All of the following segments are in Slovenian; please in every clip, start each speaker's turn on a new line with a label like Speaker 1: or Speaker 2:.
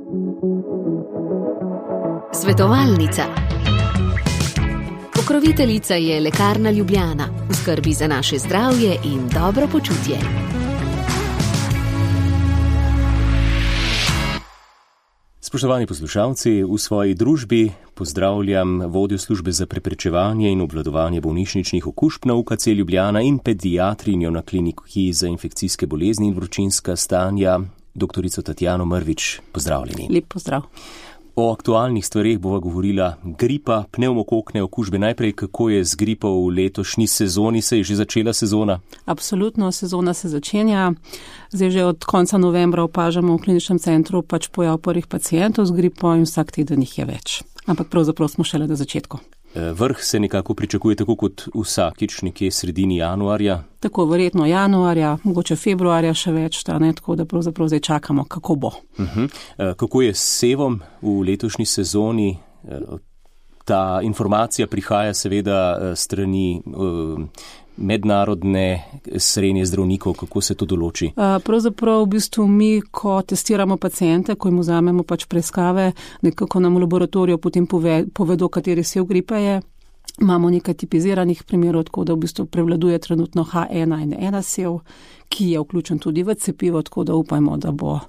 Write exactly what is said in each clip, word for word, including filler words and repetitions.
Speaker 1: Svetovalnica. Pokroviteljica je Lekarna Ljubljana, v skrbi za naše zdravje in dobro počutje.
Speaker 2: Spoštovani poslušalci, v svoji družbi pozdravljam vodjo službe za preprečevanje in obvladovanje bolnišničnih okužb na U K C Ljubljana in pediatrinjo na kliniki za infekcijske bolezni in vročinska stanja, doktorico Tatjano Mrvič. Pozdravljeni.
Speaker 3: Lep pozdrav.
Speaker 2: O aktualnih stvareh bova govorila gripa, pnevmokokne okužbe. Najprej, kako je z gripo v letošnji sezoni? Se je že začela sezona?
Speaker 3: Absolutno, sezona se začenja. Zdaj že od konca novembra opažamo v kliničnem centru pač pojav prvih pacientov z gripo in vsak teden jih je več. Ampak pravzaprav smo šele na začetku.
Speaker 2: Vrh se nekako pričakuje tako kot vsakič nekje sredini januarja?
Speaker 3: Tako, verjetno januarja, mogoče februarja še več, ta, ne, tako da pravzaprav zdaj čakamo, kako bo.
Speaker 2: Uh-huh. Kako je s sevom v letošnji sezoni? Ta informacija prihaja seveda strani uh, mednarodne srenje zdravnikov, kako se to določi?
Speaker 3: Pravzaprav v bistvu mi, ko testiramo paciente, ko jim vzamemo pač preiskave, nekako nam v laboratoriju potem pove, povedo, kateri sev gripe je. Imamo nekaj tipiziranih primerov, tako da v bistvu prevladuje trenutno H ena N ena sev, ki je vključen tudi v cepivo, tako da upajmo, da bo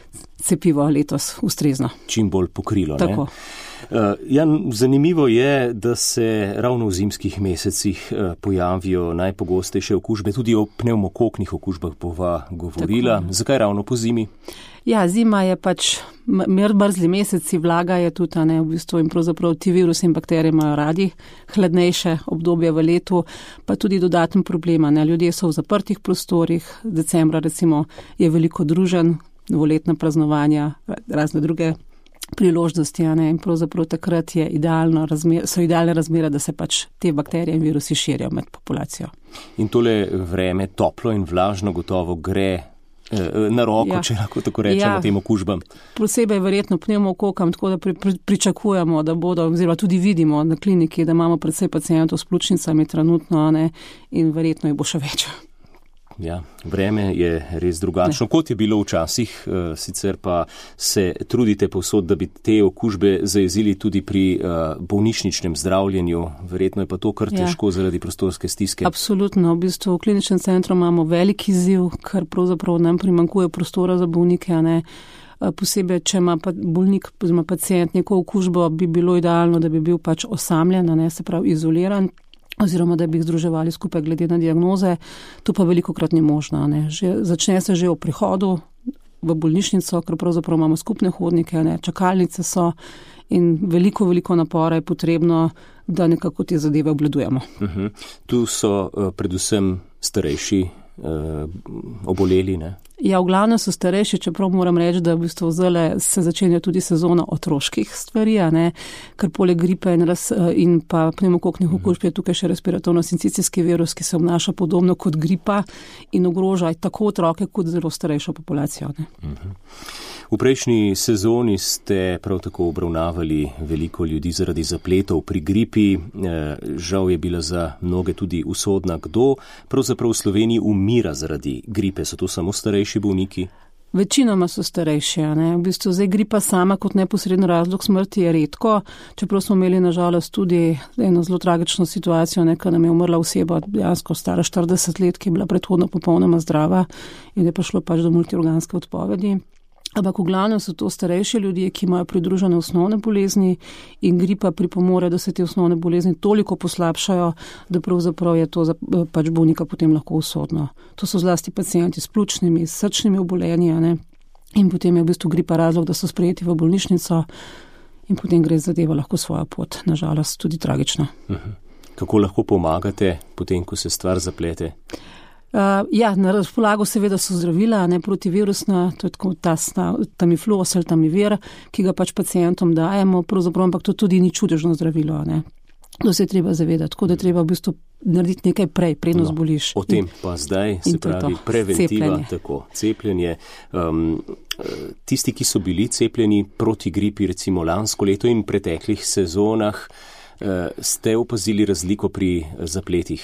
Speaker 3: cepivo letos ustrezno.
Speaker 2: Čim bolj pokrilo, ne?
Speaker 3: Tako.
Speaker 2: Uh, ja, zanimivo je, da se ravno v zimskih mesecih uh, pojavijo najpogostejše okužbe, tudi o pnevmokoknih okužbah bova govorila. Tako. Zakaj ravno po zimi?
Speaker 3: Ja, zima je pač mrzli meseci, vlaga je tudi, ne, v bistvu in pravzaprav ti virusi in bakterije imajo radi hladnejše obdobje v letu, pa tudi dodaten problema, ne, ljudje so v zaprtih prostorih, decembra recimo je veliko druženj, novoletna praznovanja, razne druge priložnosti, ne, in pravzaprav takrat je idealno razmer, so idealne razmere, da se pač te bakterije in virusi širijo med populacijo.
Speaker 2: In tole vreme toplo in vlažno gotovo gre na roko, ja. Če lahko tako rečemo, ja. Tem okužbam.
Speaker 3: Posebej verjetno pnevmokokam, tako da pri, pri, pričakujemo, da bodo, oziroma tudi vidimo na kliniki, da imamo predvsej pacientov s pljučnicami trenutno, ne, in verjetno jih bo še več.
Speaker 2: Ja, vreme je res drugačno, ne. Kot je bilo včasih, sicer pa se trudite povsod, da bi te okužbe zajezili tudi pri bolnišničnem zdravljenju. Verjetno je pa to kar težko, ja. Zaradi prostorske stiske.
Speaker 3: Absolutno. V bistvu v kliničnem centru imamo velik izziv, ker pravzaprav nam primanjkuje prostora za bolnike, ne. Posebej, če ima bolnik oziroma pacient neko okužbo, bi bilo idealno, da bi bil pač osamljen, ne, se pravi izoliran, oziroma da bi jih združevali skupaj glede na diagnoze, to pa velikokrat ni možno. Ne. Že, začne se že v prihodu v bolnišnico, ker pravzaprav imamo skupne hodnike, ne. Čakalnice so in veliko, veliko napora je potrebno, da nekako te zadeve obvladujemo.
Speaker 2: Uh-huh. Tu so uh, predvsem starejši uh, oboleli, ne?
Speaker 3: Ja, v glavnem so starejši, čeprav moram reči, da v bistvu zdaj se začenja tudi sezona otroških stvari, ne, ker poleg gripe in, raz, in pa pnevmokoknih okužb je tukaj še respiratorno-sincicijski virus, ki se obnaša podobno kot gripa in ogroža tako otroke kot zelo starejšo populacijo. Ne.
Speaker 2: Uh-huh. V prejšnji sezoni ste prav tako obravnavali veliko ljudi zaradi zapletov pri gripi. Žal je bila za mnoge tudi usodna. Kdo pravzaprav v Sloveniji umira zaradi gripe? So to samo starejši bolniki?
Speaker 3: Večinoma so starejši. Ne? V bistvu zdaj gripa sama kot neposredno razlog smrti je redko, čeprav smo imeli nažalost tudi eno zelo tragično situacijo, ker nam je umrla oseba, dejansko stara štirideset let, ki je bila predhodno popolnoma zdrava in je prišlo pač do multiorganske odpovedi. Ampak v glavnem so to starejši ljudje, ki imajo pridružene osnovne bolezni in gripa pripomore, da se te osnovne bolezni toliko poslabšajo, da pravzaprav je to za pač bolnika potem lahko usodno. To so zlasti pacienti s pljučnimi, s srčnimi obolenji, ne? In potem je v bistvu gripa razlog, da so sprejeti v bolnišnico in potem gre zadeva lahko svojo pot, nažalost tudi tragično.
Speaker 2: Uh-huh. Kako lahko pomagate potem, ko se stvar zaplete?
Speaker 3: Uh, ja, na razpolago seveda so zdravila, ne protivirusna, to je tako ta Tamiflu ali Tamivir, ki ga pač pacientom dajemo, pravzaprav, ampak to tudi ni čudežno zdravilo, ne. To se je treba zavedati, tako da treba v bistvu narediti nekaj prej, predno
Speaker 2: no,
Speaker 3: zboliš.
Speaker 2: O tem pa zdaj, se pravi, preventiva, cepljenje. Tako, cepljenje. Um, tisti, ki so bili cepljeni proti gripi, recimo lansko leto in preteklih sezonah, uh, ste opazili razliko pri zapletih?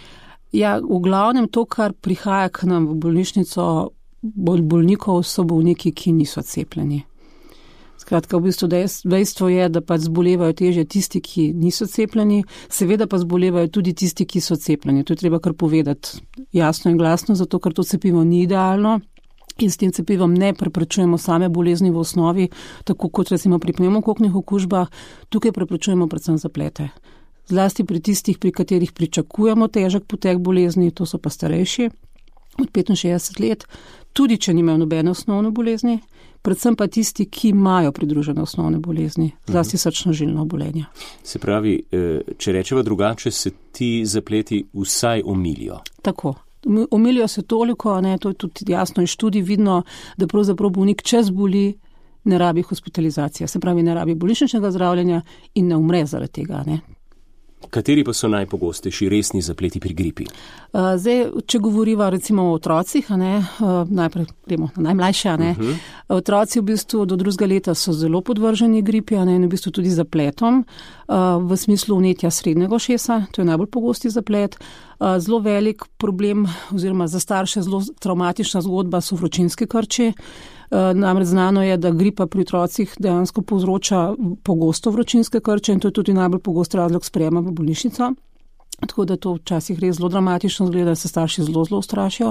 Speaker 3: Ja, v glavnem to, kar prihaja k nam v bolnišnico bolj bolnikov, so bolniki, ki niso cepljeni. Skratka, v bistvu dejstvo je, da pa zbolevajo težje tisti, ki niso cepljeni, seveda pa zbolevajo tudi tisti, ki so cepljeni. To je treba kar povedati jasno in glasno, zato ker to cepivo ni idealno. In s tem cepivom ne preprečujemo same bolezni v osnovi, tako kot recimo pri pnevmokoknih okužbah, tukaj preprečujemo predvsem zaplete. Zlasti pri tistih, pri katerih pričakujemo težek potek bolezni, to so pa starejši od petinšestdeset let, tudi če nimajo nobene osnovne bolezni, predvsem pa tisti, ki imajo pridružene osnovne bolezni, zlasti srčno-žilno obolenje.
Speaker 2: Se pravi, če rečeva drugače, se ti zapleti vsaj omilijo.
Speaker 3: Tako. Omilijo se toliko, ne, to je tudi jasno iz študij vidno, da pravzaprav bolnik, če zboli, ne rabi hospitalizacije, se pravi, ne rabi bolnišničnega zdravljenja in ne umre zaradi tega. Ne.
Speaker 2: Kateri pa so najpogostejši resni zapleti pri gripi?
Speaker 3: Zdaj, če govoriva recimo o otrocih, a ne, najprej gremo na najmlajše, a ne. Uh-huh. Otroci v bistvu do drugega leta so zelo podvrženi gripi, a ne, in v bistvu tudi zapletom, v smislu vnetja srednjega ušesa, to je najbolj pogosti zaplet. Zelo velik problem oziroma za starše zelo travmatična zgodba so vročinski krči. Namreč znano je, da gripa pri otrocih dejansko povzroča pogosto vročinske krče in to je tudi najbolj pogost razlog sprejema v bolnišnico. Tako da to včasih res zelo dramatično zgleda, da se starši zelo, zelo ustrašijo.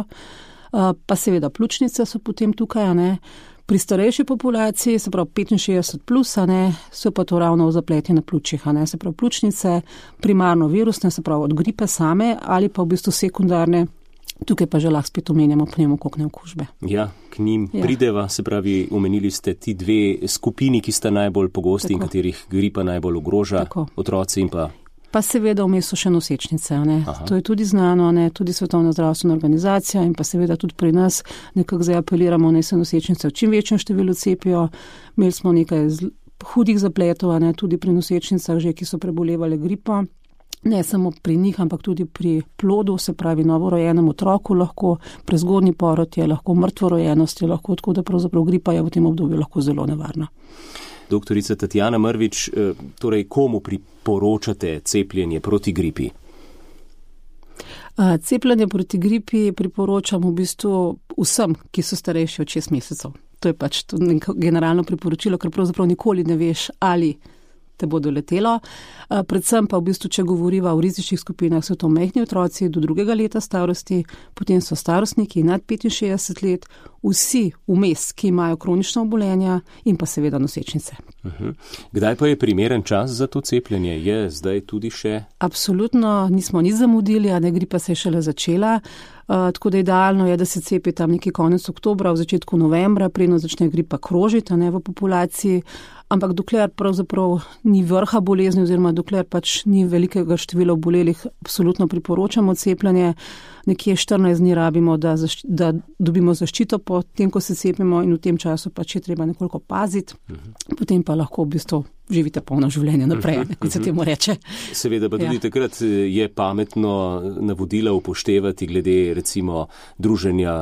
Speaker 3: Pa seveda pljučnice so potem tukaj, a ne. Pri starejši populaciji, se pravi petinšestdeset plus, a ne, so pa to ravno zapleti na pljučih, a ne, se pravi pljučnice, primarno virusne, se pravi od gripe same ali pa v bistvu sekundarne. Tukaj pa že lahko spet omenjamo pnevmokokne okužbe.
Speaker 2: Ja, k njim ja. prideva, se pravi, omenili ste ti dve skupini, ki sta najbolj pogosti Tako. in katerih gripa najbolj ogroža, Tako. otroci in pa...
Speaker 3: Pa seveda vmes so še nosečnice, ne. To je tudi znano, ne, tudi Svetovna zdravstvena organizacija in pa seveda tudi pri nas nekako zdaj apeliramo, naj se nosečnice v čim večjem številu cepijo. Imeli smo nekaj hudih zapletov, ne, tudi pri nosečnicah že, ki so prebolevali gripo. Ne samo pri njih, ampak tudi pri plodu, se pravi novorojenem otroku lahko, prezgodnji porod je lahko, mrtvorojenost je lahko, tako da pravzaprav gripa je v tem obdobju lahko zelo nevarna.
Speaker 2: Doktorica Tatjana Mrvič, torej komu priporočate cepljenje proti gripi?
Speaker 3: Cepljenje proti gripi priporočam v bistvu vsem, ki so starejši od šest mesecev. To je pač generalno priporočilo, ker pravzaprav nikoli ne veš, ali te bo doletelo. Predvsem pa v bistvu, če govoriva o rizičnih skupinah, so to majhni otroci do drugega leta starosti, potem so starostniki nad petinšestdeset let, vsi vmes, ki imajo kronična obolenja in pa seveda nosečnice.
Speaker 2: Uh-huh. Kdaj pa je primeren čas za to cepljenje? Je zdaj tudi še?
Speaker 3: Absolutno, nismo nič zamudili, a ne, gripa se je šele začela. Uh, tako da idealno je, da se cepi tam neki konec oktobra, v začetku novembra, preden začne gripa krožiti, ne, v populaciji. Ampak dokler pravzaprav ni vrha bolezni oziroma dokler pač ni velikega števila obolelih, absolutno priporočamo cepljenje. Nekje štirinajst dni rabimo, da, zašč- da dobimo zaščito po tem, ko se cepimo in v tem času pač je treba nekoliko paziti. Uh-huh. Potem pa lahko v bistvu živite polno življenje naprej, uh-huh. kot se temu reče.
Speaker 2: Seveda pa tudi ja. takrat je pametno navodila upoštevati glede recimo druženja,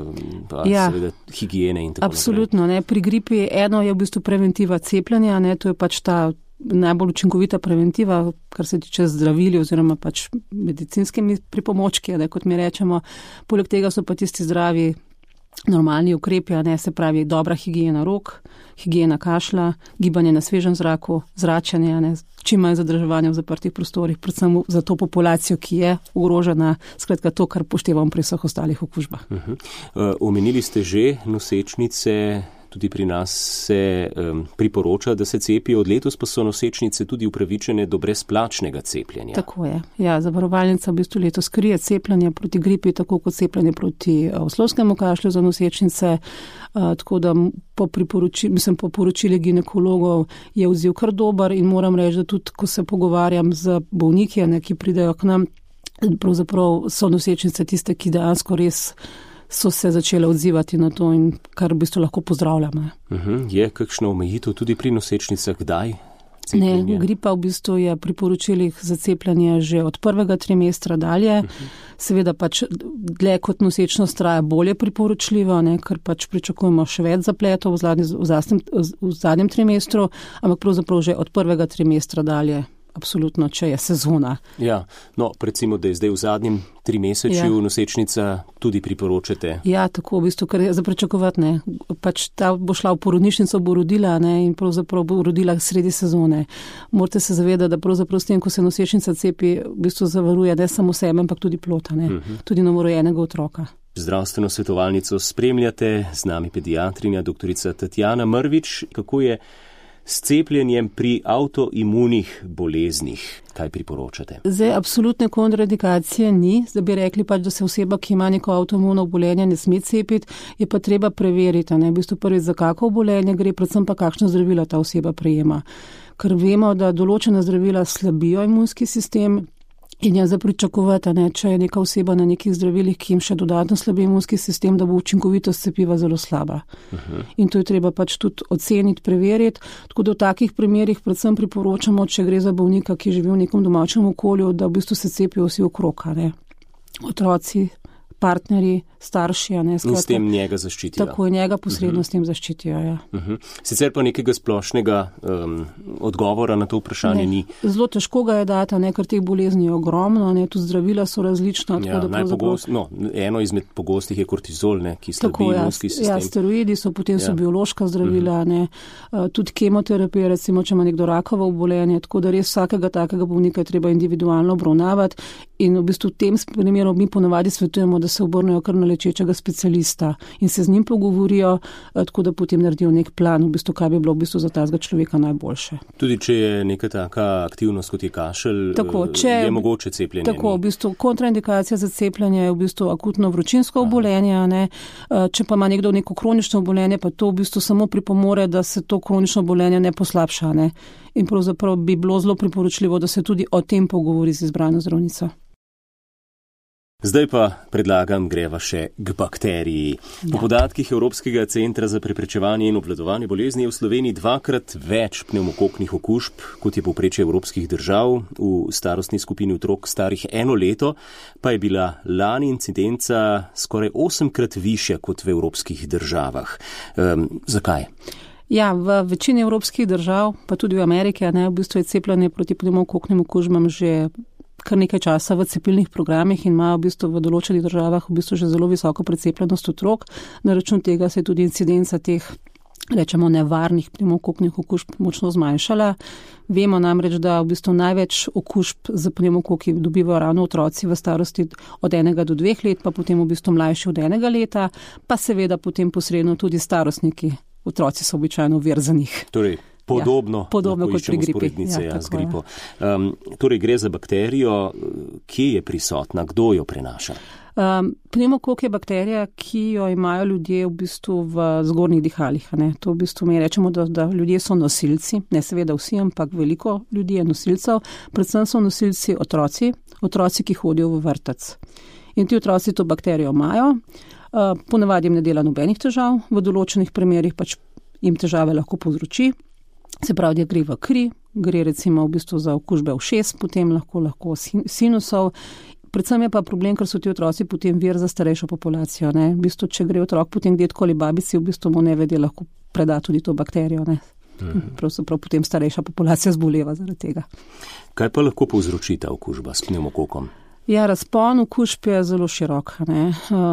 Speaker 2: pa ja. seveda higiene in tako naprej.
Speaker 3: Absolutno, ne. Pri gripi eno je v bistvu preventiva cepljenja, ne, to je pač ta najbolj učinkovita preventiva, kar se tiče zdravili oziroma pač medicinskimi pripomočki, ne, kot mi rečemo. Poleg tega so pa tisti zdravi normalni ukrepi, ne, se pravi dobra higiena rok, higiena kašlja, gibanje na svežem zraku, zračenje, ne, čim manj zadrževanja v zaprtih prostorih, predvsem za to populacijo, ki je ogrožena, skratka to, kar poštevam pri vseh ostalih okužbah.
Speaker 2: Uh-huh. Uh, omenili ste že nosečnice. Tudi pri nas se um, priporoča, da se cepijo, od letos pa so nosečnice tudi upravičene do brezplačnega cepljenja.
Speaker 3: Tako je. Ja, zavarovalnica v bistvu letos krije cepljenje proti gripi, tako kot cepljenje proti oslovskemu kašlju za nosečnice. Uh, tako da po, priporoči, mislim, po poročili ginekologov je odziv kar dober in moram reči, da tudi, ko se pogovarjam z bolniki, ne, ki pridejo k nam, pravzaprav so nosečnice tiste, ki dejansko res so se začele odzivati na to in kar v bistvu lahko pozdravljam.
Speaker 2: Uh-huh. Je kakšno omejitev tudi pri nosečnicah, kdaj?
Speaker 3: Cepljenje? Ne, gripa v bistvu je priporočilih za cepljenje že od prvega trimestra dalje. Uh-huh. Seveda pač dlje kot nosečnost traja bolje priporočljivo, ne, ker pač pričakujemo še več zapletov v zadnjem, v zadnjem, v zadnjem trimestru, ampak pravzaprav že od prvega trimestra dalje absolutno, če je sezona.
Speaker 2: Ja, no, recimo, da je zdaj v zadnjem tri mesečju ja. nosečnica tudi priporočate.
Speaker 3: Ja, tako v bistvu, kar je za pričakovati, ne. Pač ta bo šla v porodnišnico, bo rodila, ne, in pravzaprav bo rodila sredi sezone. Morate se zavedati, da pravzaprav s tem, ko se nosečnica cepi, v bistvu zavaruje ne samo sebe, ampak tudi plota, ne, uh-huh. tudi novorojenega otroka.
Speaker 2: Zdravstveno svetovalnico spremljate, z nami pediatrinja doktorica Tatjana Mrvič. Kako je s cepljenjem pri avtoimunih boleznih? Kaj priporočate?
Speaker 3: Zdaj, absolutne kontraindikacije ni. Zdaj bi rekli pač, da se oseba, ki ima neko avtoimuno obolenje, ne sme cepiti, je pa treba preveriti, ne, v bistvu prvič za kako obolenje gre, predvsem pa kakšno zdravila ta oseba prejema. Ker vemo, da določena zdravila slabijo imunski sistem. In je za pričakovati, ne, če je neka oseba na nekih zdravilih, ki jim še dodatno slabi imunski sistem, da bo učinkovitost cepiva zelo slaba. Uh-huh. In to je treba pač tudi oceniti, preveriti. Tako da v takih primerih predvsem priporočamo, če gre za bolnika, ki živi v nekem domačem okolju, da v bistvu se cepijo vsi okrog, ne. Otroci, partnerji, starši. Ne,
Speaker 2: in s tem njega zaščitijo.
Speaker 3: Tako je njega posredno uh-huh. s tem zaščitijo, ja.
Speaker 2: Uh-huh. Sicer pa nekega splošnega um, odgovora na to vprašanje ne, ni.
Speaker 3: Zelo težko ga je dati, ne, ker teh bolezni je ogromno, ne, tudi zdravila so različna.
Speaker 2: Ja, najpogost, no, eno izmed pogostih je kortizol, ne, ki slabi imunski sistem.
Speaker 3: Ja, steroidi so, potem ja. so biološka zdravila, uh-huh. ne, uh, tudi kemoterapija, recimo, če ima nekdo rakavo obolenje, tako da res vsakega takega bolnika je treba individualno obravnavati in v bistvu v tem primeru mi ponavadi svetujemo, da se obrnejo kar na lečečega specialista in se z njim pogovorijo, tako da potem naredijo nek plan, v bistvu, kaj bi bilo v bistvu za tazga človeka najboljše.
Speaker 2: Tudi če je neka taka aktivnost, kot je kašelj, tako, če, je mogoče cepljenje?
Speaker 3: Tako, v bistvu kontraindikacija za cepljenje je v bistvu akutno vročinsko obolenje, ne? Če pa ima nekdo neko kronično obolenje, pa to v bistvu samo pripomore, da se to kronično obolenje ne poslabša. Ne? In pravzaprav bi bilo zelo priporočljivo, da se tudi o tem pogovori z izbrano zdravnico.
Speaker 2: Zdaj pa predlagam, greva še k bakteriji. Ja. Po podatkih Evropskega centra za preprečevanje in obvladovanje bolezni je v Sloveniji dvakrat več pnevmokoknih okužb, kot je povprečje evropskih držav. V starostni skupini otrok starih eno leto pa je bila lani incidenca skoraj osemkrat višja kot v evropskih državah. Um, zakaj?
Speaker 3: Ja, v večini evropskih držav, pa tudi v Ameriki, ne, v bistvu je cepljenje proti pnevmokoknim okužbam že kar nekaj časa v cepilnih programih in imajo v bistvu v določenih državah v bistvu že zelo visoko precepljenost otrok. Na račun tega se je tudi incidenca teh, rečemo, nevarnih pnevmokoknih okužb močno zmanjšala. Vemo namreč, da v bistvu največ okužb z pnevmokoki dobivajo ravno otroci v starosti od enega do dveh let, pa potem v bistvu mlajši od enega leta, pa seveda potem posredno tudi starostniki. Otroci so običajno vir za njih.
Speaker 2: Torej. Podobno,
Speaker 3: ja, podobno kot pri gripi.
Speaker 2: Ja, ja, z gripo. Um, torej gre za bakterijo, kje je prisotna, kdo jo prenaša?
Speaker 3: Um, pnevmokok je bakterija, ki jo imajo ljudje v bistvu v zgornjih dihalih. Ne? To v bistvu mi rečemo, da, da ljudje so nosilci, ne seveda vsi, ampak veliko ljudi je nosilcev. Predvsem so nosilci otroci, otroci, ki hodijo v vrtec. In ti otroci to bakterijo imajo, uh, ponavadi jim ne dela nobenih težav, v določenih primerih pač jim težave lahko povzroči. Se pravi, da gre v kri, gre recimo v bistvu za okužbe ušes, potem lahko, lahko sinusov. Predvsem je pa problem, ker so ti otroci potem vir za starejšo populacijo. Ne? V bistvu, če gre otrok potem k detku ali babici, v bistvu mu nevede lahko preda tudi to bakterijo. Ne? Mhm. Pravzaprav potem starejša populacija zboleva zaradi tega.
Speaker 2: Kaj pa lahko povzroči ta okužba s pnevmokokom?
Speaker 3: Ja, razpon okužb je zelo širok. Ne?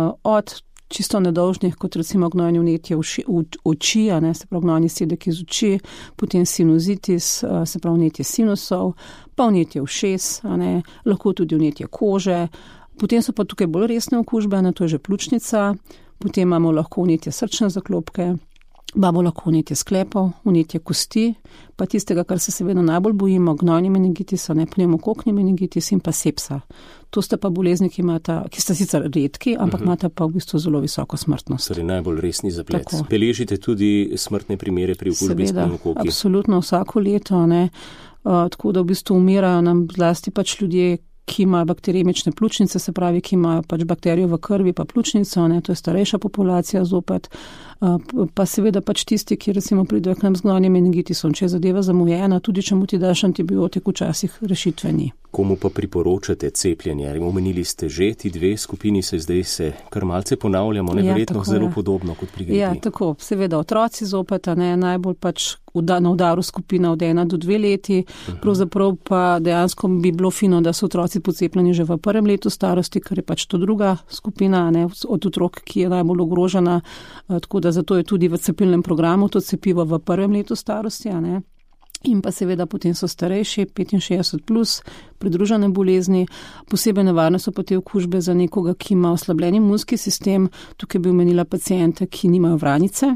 Speaker 3: Od čisto nedolžnih, kot recimo gnojni vnetje oči, se pravi gnojni sedek iz oči, potem sinusitis, se pravi vnetje sinusov, pa vnetje ušes, lahko tudi vnetje kože. Potem so pa tukaj bolj resne okužbe, ne, to je že pljučnica, potem imamo lahko vnetje srčne zaklopke, imamo lahko vnetje sklepov, vnetje kosti, pa tistega, kar se seveda najbolj bojimo, gnojni meningitis, ne pnevmokokni meningitis in pa sepsa. To sta pa bolezni, ki, imata, ki sta sicer redki, ampak uh-huh. imata pa v bistvu zelo visoko smrtnost.
Speaker 2: Torej najbolj resni zaplet. Tako. Beležite tudi smrtne primere pri okužbi s pnevmokoki?
Speaker 3: Absolutno, vsako leto. Ne. Uh, tako da v bistvu umirajo nam zlasti pač ljudje, ki imajo bakteremične pljučnice, se pravi, ki imajo pač bakterijo v krvi pa pljučnico, ne, to je starejša populacija zopet, uh, pa seveda pač tisti, ki recimo pridejo k nam z gnojnim meningitisom, če je zadeva zamujena, tudi če mu ti daš antibiotik, včasih rešitve ni.
Speaker 2: Komu pa priporočate cepljenje? Omenili ste že, ti dve skupini se zdaj se kar malce ponavljamo, neverjetno ja, zelo je. Podobno kot pri gripi.
Speaker 3: Ja, tako, seveda otroci zopet, ne, najbolj pač na udaru skupina od ena do dve leti, pravzaprav pa dejansko bi bilo fino, da so otroci pocepljeni že v prvem letu starosti, ker je pač to druga skupina, ne, od otrok, ki je najbolj ogrožena, tako da zato je tudi v cepilnem programu to cepivo v prvem letu starosti, ne. In pa seveda potem so starejši, petinšestdeset plus, pridružene bolezni. Posebej nevarne so pa te okužbe za nekoga, ki ima oslabljeni imunski sistem. Tukaj bi omenila paciente, ki nimajo vranice.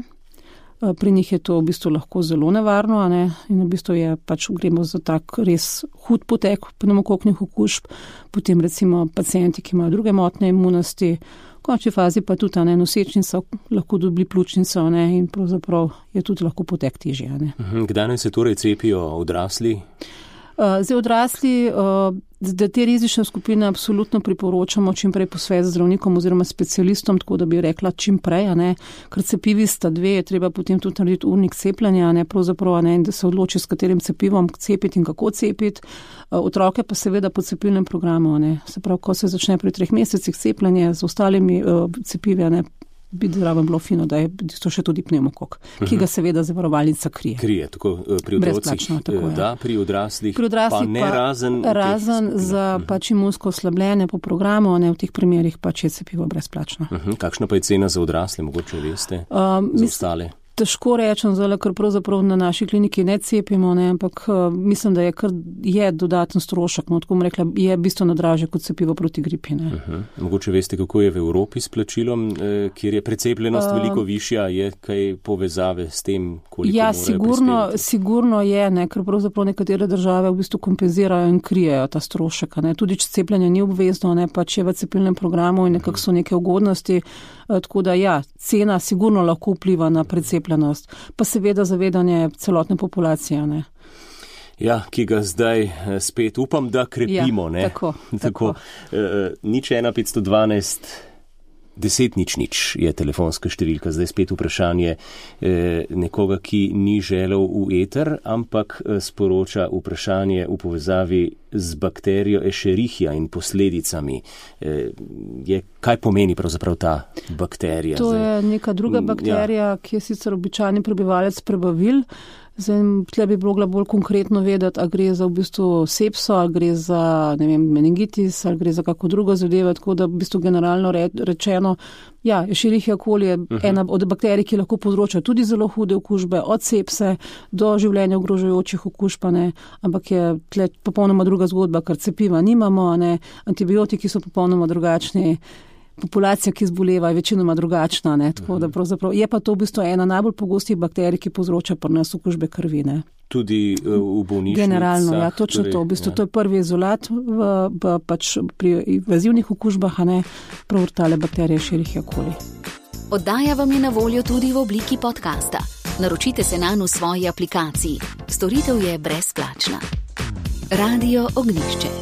Speaker 3: Pri njih je to v bistvu lahko zelo nevarno, a ne? In v bistvu je pač gremo za tak res hud potek pnevmokoknih okužb. Potem recimo pacienti, ki imajo druge motnje imunosti. V končni fazi pa tudi ne, nosečnica lahko dobi pljučnico, ne, in pravzaprav je tudi lahko potek težji.
Speaker 2: Kdaj naj se torej cepijo odrasli?
Speaker 3: Uh, zdaj odrasli, uh, da te rizične skupine absolutno priporočamo čim prej posvet z zdravnikom oziroma specialistom, tako da bi rekla čim prej, a ne, ker cepivi sta dve, je treba potem tudi narediti urnik cepljenja, ne, pravzaprav, ne, da se odloči, s katerim cepivom cepiti in kako cepiti. Uh, otroke pa seveda po cepilnem programu, ne, se pravi, ko se začne pri treh mesecih cepljenje z ostalimi uh, cepivi, ne, bi zraven bilo fino, da je to še tudi pnevmokok, ki ga seveda zavarovalnica krije.
Speaker 2: Krije, tako pri otrocih, da, pri odraslih,
Speaker 3: pri odraslih
Speaker 2: pa ne
Speaker 3: pa
Speaker 2: razen...
Speaker 3: Razen za pač imunsko oslabljene po programu, ne, v teh primerih pač je cepivo brezplačno.
Speaker 2: Uh-huh. Kakšna pa je cena za odrasle, mogoče veste,
Speaker 3: um,
Speaker 2: za ostale?
Speaker 3: Težko rečem, zelo, ker pravzaprav na naši kliniki ne cepimo, ne, ampak uh, mislim, da je kar je dodaten strošek, no, tako bom rekla, je bistveno dražje kot cepivo proti gripi. Ne.
Speaker 2: Uh-huh. Mogoče veste, kako je v Evropi s plačilom, eh, kjer je precepljenost uh, veliko višja, je kaj povezave s tem, koliko
Speaker 3: ja,
Speaker 2: morajo
Speaker 3: sigurno,
Speaker 2: prispevati?
Speaker 3: Sigurno je, ne, ker pravzaprav nekatere države v bistvu kompenzirajo in krijejo ta strošek. Ne. Tudi če cepljenje ni obvezno, ne, pač je v cepilnem programu in nekako so neke ugodnosti, uh, tako da ja, cena sigurno lahko vpliva na precepljenost. Pa seveda zavedanje celotne populacije. Ne?
Speaker 2: Ja, ki ga zdaj spet upam, da krepimo.
Speaker 3: Ja,
Speaker 2: ne?
Speaker 3: Tako.
Speaker 2: tako.
Speaker 3: tako.
Speaker 2: Uh, nič ena petsto dvanajst deset nič nič je telefonska številka. Zdaj spet vprašanje eh, nekoga, ki ni želel v eter, ampak eh, sporoča vprašanje v povezavi z bakterijo Escherichia in posledicami. Eh, je, kaj pomeni pravzaprav ta bakterija?
Speaker 3: To
Speaker 2: zdaj?
Speaker 3: je neka druga bakterija, ja. Ki je sicer običajni prebivalec prebavil. Zdaj, tle bi bilo bolj konkretno vedeti, ali gre za v bistvu sepso, ali gre za, ne vem, meningitis, ali gre za kako drugo zadevo, tako da v bistvu generalno re, rečeno, ja, Escherichia coli je uh-huh. ena od bakterij, ki lahko povzroča tudi zelo hude okužbe, od sepse do življenja ogrožajočih okužb, ne, ampak je tle popolnoma druga zgodba, ker cepiva nimamo, ne, antibiotiki so popolnoma drugačni. Populacija, ki zboleva, je večinoma drugačna, ne, tako da pravzaprav je pa to v bistvu ena najbolj pogostih bakterij, ki povzroča pri nas okužbe krvi, ne.
Speaker 2: Tudi uh, v bolnišnicah.
Speaker 3: Generalno, ja, točno torej, to. V bistvu ja. To je prvi izolat v, v, pač pri invazivnih okužbah, a ne, prav tale bakterije Escherichia coli.
Speaker 1: Oddaja vam je na voljo tudi v obliki podcasta. Naročite se nanj v svoji aplikaciji. Storitev je brezplačna. Radio Ognjišče.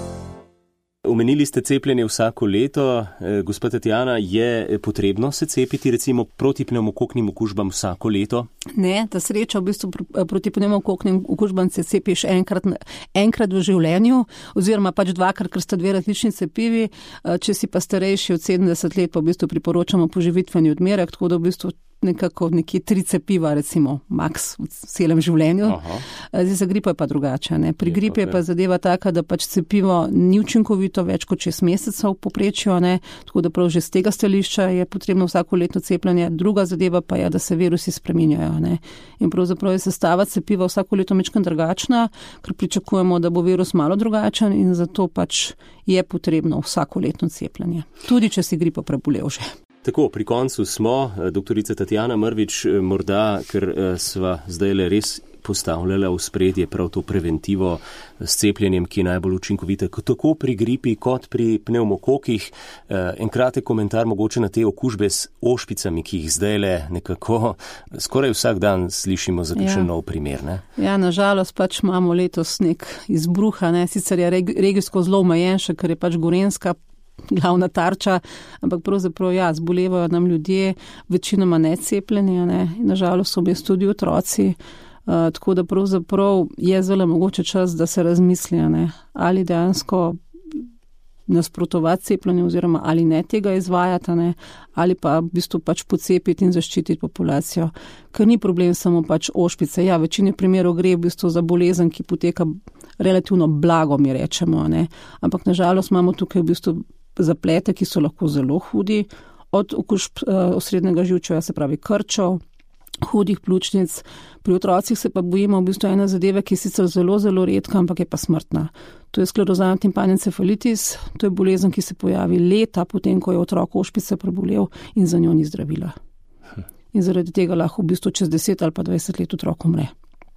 Speaker 2: Omenili ste cepljenje vsako leto. Gospa Tatjana, je potrebno se cepiti recimo proti pnevmokoknim okužbam vsako leto?
Speaker 3: Ne, ta sreča v bistvu proti pnevmokoknim okužbam se cepiš enkrat, enkrat v življenju oziroma pač dvakrat, ker sta dve različni cepivi. Če si pa starejši od sedemdeset let, pa v bistvu priporočamo poživitveni odmerek, tako da v bistvu nekako nekje tri cepiva, recimo, maks v celem življenju. Aha. Zdaj za gripo je pa drugače. Ne? Pri je, gripi okay. je pa zadeva taka, da pač cepivo ni učinkovito več kot šest mesecev v povprečju, ne? Tako da prav že z tega stališča je potrebno vsako letno cepljenje. Druga zadeva pa je, da se virusi spreminjajo. Ne? In pravzaprav je sestava cepiva vsako leto mečkan drugačna, ker pričakujemo, da bo virus malo drugačen in zato pač je potrebno vsako letno cepljenje. Tudi če si gripo prebolel že.
Speaker 2: Tako, pri koncu smo, doktorica Tatjana Mrvič, morda, ker sva zdaj le res postavljala v spredje prav to preventivo s cepljenjem, ki je najbolj učinkovita, tako pri gripi kot pri pnevmokokih. En kratek komentar mogoče na te okužbe s ošpicami, ki jih zdaj le nekako skoraj vsak dan slišimo za kakšen ja. nov primer. Ne?
Speaker 3: Ja, nažalost pač imamo letos nek izbruha, ne? Sicer je regijsko zelo omejen, še ker je pač Gorenjska glavna tarča, ampak pravzaprav ja, zbolevajo nam ljudje, večinoma necepljeni, ne? Nažalost so bili tudi otroci, uh, tako da pravzaprav je zelo mogoče čas, da se razmisli, ne? Ali dejansko nasprotovati cepljenju oziroma ali ne tega izvajati, ne, ali pa v bistvu pač pocepiti in zaščititi populacijo. Ker ni problem samo pač ošpice. Ja, večini primerov gre v bistvu za bolezen, ki poteka relativno blago, mi rečemo, ne. Ampak nažalost imamo tukaj v bistvu zaplete, ki so lahko zelo hudi, od okužb uh, osrednjega živčevja, se pravi krčev, hudih pljučnic. Pri otrocih se pa bojimo v bistvu ena zadeva, ki je sicer zelo, zelo redka, ampak je pa smrtna. To je sklerozalni timpanencefalitis, to je bolezen, ki se pojavi leta potem, ko je otrok ošpice prebolel in za njo ni zdravila. In zaradi tega lahko v bistvu čez deset ali pa dvajset let otrok umre.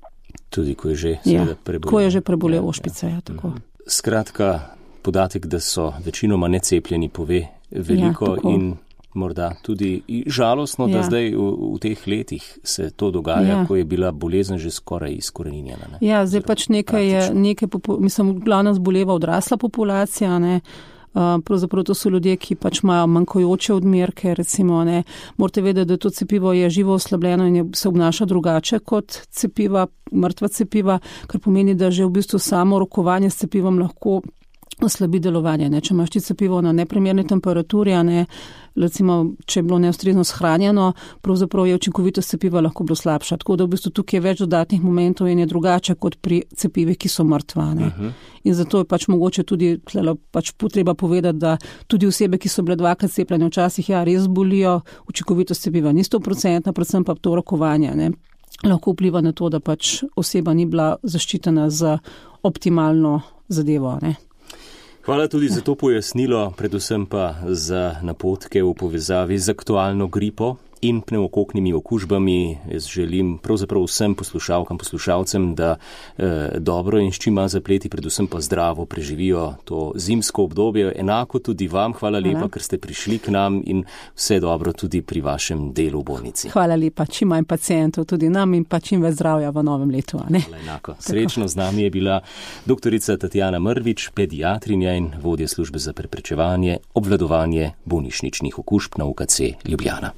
Speaker 2: Tudi ko je že
Speaker 3: ja,
Speaker 2: prebolel.
Speaker 3: Ko je že prebolel ja, ošpice, ja, tako.
Speaker 2: Skratka, podatek, da so večinoma necepljeni, pove veliko ja, in morda tudi žalostno, da ja. zdaj v, v teh letih se to dogaja, ja. ko je bila bolezen že skoraj izkoreninjena. Ne?
Speaker 3: Ja, zdaj pač nekaj je, nekaj, mislim, glavno zboleva odrasla populacija, ne. Uh, pravzaprav to so ljudje, ki pač imajo manjkajoče odmerke, recimo, ne. Morate vedeti, da to cepivo je živo oslabljeno in je, se obnaša drugače kot cepiva, mrtva cepiva, kar pomeni, da že v bistvu samo rokovanje s cepivom lahko oslabi delovanje. Ne. Če imaš ti cepivo na neprimerni temperaturi, ne, recimo, če je bilo neustrezno shranjeno, pravzaprav je učinkovitost cepiva lahko bilo slabša. Tako da v bistvu tukaj je več dodatnih momentov in je drugače kot pri cepivih, ki so mrtva. Ne. Uh-huh. In zato je pač mogoče tudi pač potreba povedati, da tudi osebe, ki so bile dvakrat cepljene, včasih ja, res bolijo, učinkovitost cepiva ni sto procentna, predvsem pa to rokovanje, ne, lahko vpliva na to, da pač oseba ni bila zaščitena z optimalno zadevo, ne.
Speaker 2: Hvala tudi za to pojasnilo, predvsem pa za napotke v povezavi z aktualno gripo in pnevmokoknimi okužbami. Jaz želim pravzaprav vsem poslušalkam, poslušalcem, da eh, dobro in s čim manj zapleti, predvsem pa zdravo preživijo to zimsko obdobje. Enako tudi vam, hvala lepa, hvala. Ker ste prišli k nam in vse dobro tudi pri vašem delu v bolnici.
Speaker 3: Hvala lepa, čim manj pacientov tudi nam in pa čim več zdravja v novem letu. Ne?
Speaker 2: Hvala enako. Srečno, z nami je bila doktorica Tatjana Mrvič, pediatrinja in vodja službe za preprečevanje, obvladovanje bolnišničnih okužb na U K C Ljubljana.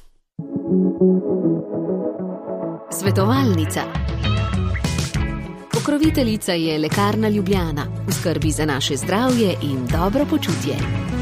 Speaker 1: Svetovalnica. Pokroviteljica je Lekarna Ljubljana, v skrbi za naše zdravje in dobro počutje.